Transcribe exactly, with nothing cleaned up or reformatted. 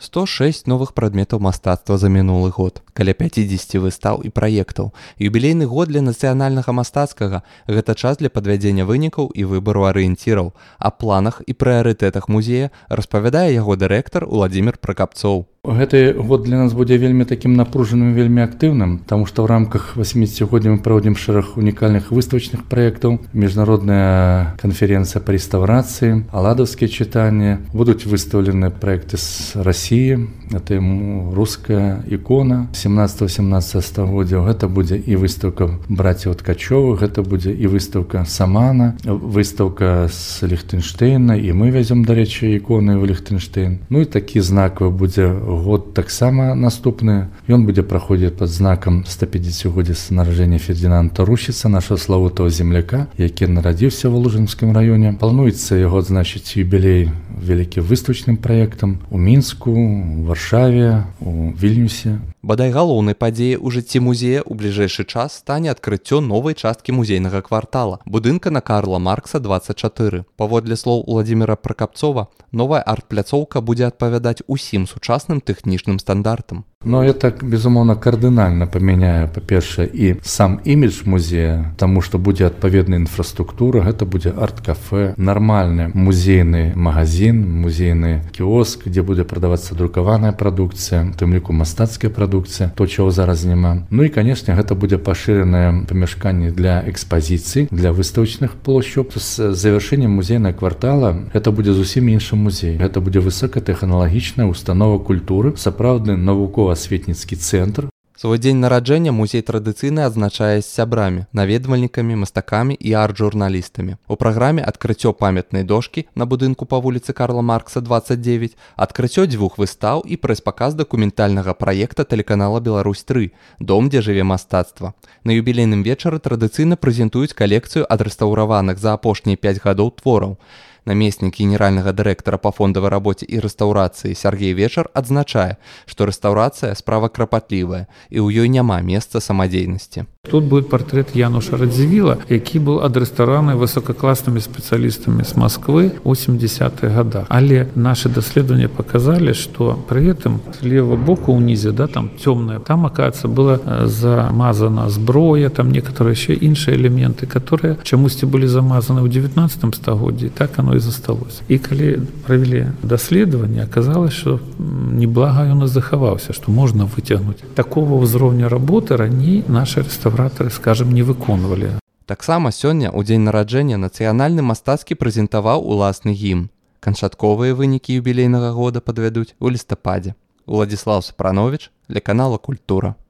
сто шэсць новых прадметаў мастацтва за мінулы год, каля пяцьдзесят выстаў і праектаў. Юбілейны год для нацыянальнага мастацкага – гэта час для падвядзення вынікаў і выбару арыенціраў. Аб планах і прыярытэтах музея распавядае яго дырэктар Уладзімір Пракапцоў. Гэты год для нас будзе вельмі такім напружаным, вельмі актыўным, таму што ў рамках восьмидесятигоддзя мы праводзім шэраг унікальных выставачных праектаў, міжнародная канферэнцыя па рэстаўрацыі, аладаўскія чытанні, будуць выстаўлены праекты з Расіі, это руская ікона семнадцатого-семнадцатого стагоддзяў, гэта будзе і выстаўка браціў Ткачовых, гэта будзе і выстаўка Самана, выстаўка з Ліхтэнштейна, і мы вязём, дарэчы, іконы ў Ліхтэнштейн. Ну і такі знакавы будзе год таксама наступны. Ён будзе праходзіць пад знакам стапяццацігоддзя з нараджэння Фердинанда Русіца, нашага славутага земляка, які нарадзіўся ва Лужынскім раёне. Плануецца яго адзначыць юбілей вялікім выставачным праектам у Мінску, у Варшаве, у Вільнюсе. Бадай галоўнай падзеяй у жыцці музея ў бліжэйшы час стане адкрыццё новай часткі музейнага квартала, будынка на Карла Маркса двадцать чатыры. Паводле слоў Уладзіміра Пракапцова, новая арт-пляцоўка будзе адпавядаць усім сучасным тэхнічным стандартам. Но это, безумоўна, кардынальна памяняе, па-першае, і сам імідж музея, таму што будзе адпаведная інфраструктура, гэта будзе арт-кафе, нармальны музейны магазин, музейны кіоск, дзе будзе прадавацца друкаваная прадукцыя, у тым ліку мастацкая прадукцыя, то, чаго зараз няма. Ну і, канешне, гэта будзе пашыранае памяшканне для экспазіцый, для выставачных плошчаў. З завяршэннем музейнага квартала гэта будзе зусім іншы музей. Гэта будзе высокатэхналагічная установа культуры, сапраўдны навукова-асветніцкі цэнтр. Свой дзень нараджэння музей традыцыйна адзначае з сябрамі, наведвальнікамі, мастакамі і арт-журналістамі. У праграме адкрыццё памятнай дошкі на будынку па вуліцы Карла Маркса двадцать девять, адкрыццё дзвюх выстаў і прэс-паказ дакументальнага праекта тэлеканала Беларусь тры «Дом, дзе жыве мастацтва». На юбілейным вечары традыцыйна прэзентуюць калекцыю адрэстаўраваных за апошнія пяць гадоў твораў. Намеснік генеральнага дырэктара па фондавай рабоце і рэстаўрацыі Сергей Вечар адзначае, што рэстаўрацыя справа крапатлівая і ў ёй няма месца самадзейнасці. Тут будет портрет Януша Радзівіла, які быў адрэстаўраваны высокакласнымі спецыялістамі з Москвы ў семидесятых годах. Але наши даследаванні показали, што пры гэтым з левого боку ўнізе, да, там цёмная, там, оказывается, была замазана зброя, там некоторые еще іншыя элементы, которые чамусьці былі замазаны ў девятнадцатым стагоддзі, так оно и засталось. И калі провели даследаванне, оказалось, что неблага ён і захаваўся, что можно выцягнуць. Такого ўзроўня работы раней наши рэстаўратары, скажем, не выконвалі. Таксама сёння, у дзень нараджэння, нацыянальны мастацкі прэзентаваў уласны гімн. Канчатковыя вынікі юбілейнага года падвядуць у лістападзе. Уладзіслаў Сапрановіч для канала Культура.